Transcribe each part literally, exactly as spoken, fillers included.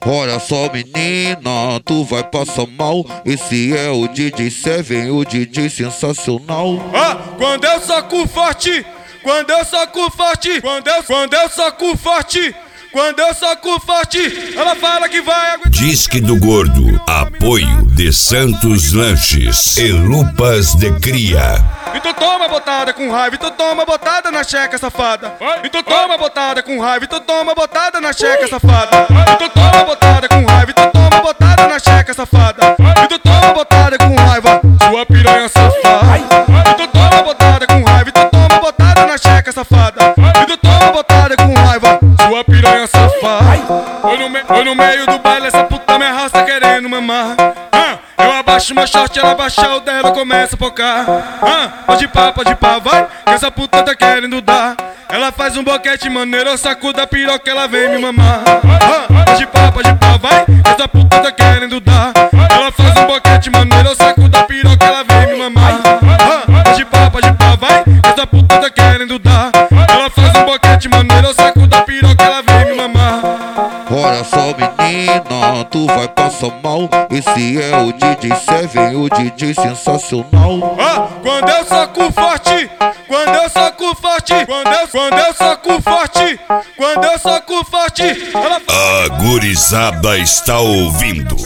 Olha só, menina, tu vai passar mal. Esse é o D J Seven, o D J sensacional. Ah, quando eu soco forte, quando eu soco forte, quando eu, quando eu soco forte, quando eu soco forte, ela fala que vai aguentar. Disque do Gordo, apoio de Santos Lanches e Lupas de Cria. Então toma botada com raiva, então toma botada na checa, safada. Então toma botada com raiva, então toma botada na checa, safada. Então toma botada com raiva, então toma botada na checa, safada. Então toma botada com raiva, sua piranha safada. Então toma botada com raiva, então toma botada na checa, safada. Então toma botada com raiva, sua piranha safada. Foi no, me, foi no meio do baile, essa puta me arrasta querendo mamar. Ah, eu abaixo meu short, ela abaixa o dela, começa a focar. Ah, pode pá, pode pá, vai, que essa puta tá querendo dar. Ela faz um boquete maneiro, eu sacudo a piroca, ela vem me mamar. Ah, pode pá, pode pá, vai, que essa puta tá querendo dar. Ela faz um boquete maneiro, eu sacudo a piroca, ela vem me mamar. Ah, pode pá, pode pá, vai, que essa puta tá querendo dar. Ela faz um boquete maneiro, eu sacudo a piroca, ela vem me mamar. Olha só, menina, tu vai passar mal. Esse é o D J Seven, o D J sensacional. Ah, quando eu soco forte, quando eu soco forte, quando eu, quando eu soco forte, quando eu soco forte, ela... A gurizada está ouvindo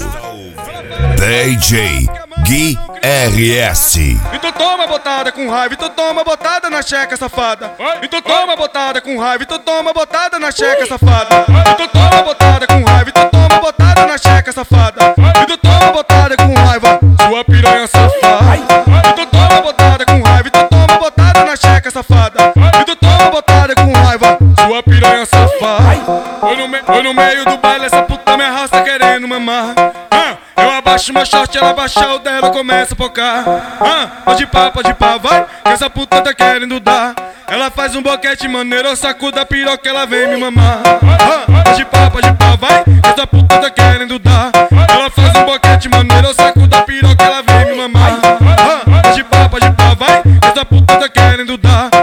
D J Gui R S. Então toma botada com raiva, então toma botada na checa, safada. Então toma botada com raiva, então toma botada na checa, safada. Então toma botada com raiva, então toma botada na checa, safada. Então toma botada com raiva, sua piranha safada. Então toma botada com raiva, então toma botada na checa, safada. Então toma botada com raiva, sua piranha safada. Foi no, me, foi no meio do baile, essa puta me arrasta querendo mamar. Ah, eu abaixo meu short, ela abaixa o dela, começa a focar. Ah, pode pá, pode pá, vai, que essa puta tá querendo dar. Ela faz um boquete maneiro, eu sacudo a piroca, ela vem me mamar. Ah, pode pá, pode pá, vai, que essa puta tá querendo dar. Ela faz um boquete maneiro, eu sacudo a piroca, ela vem me mamar. Ah, pode pá, pode pá, vai, que essa puta tá querendo dar.